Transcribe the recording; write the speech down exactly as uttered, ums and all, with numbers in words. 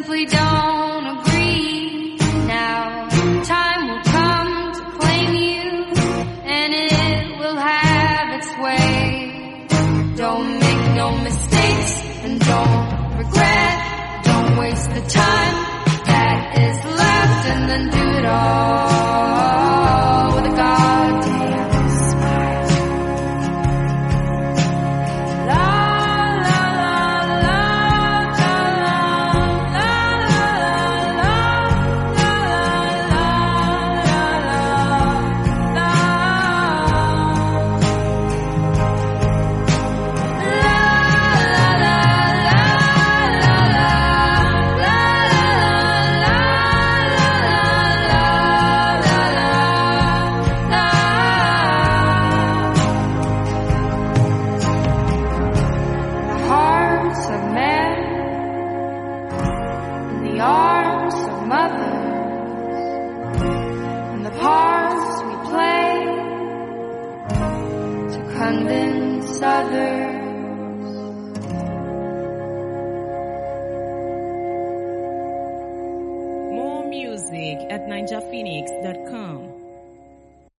simply don't agree. Now time will come to claim you, and it will have its way. Don't make no mistakes and don't regret. Don't waste the time that is left, and then do it all with a goddamn smile. La la la la la la la la convince others. More music at ninja phoenix dot com.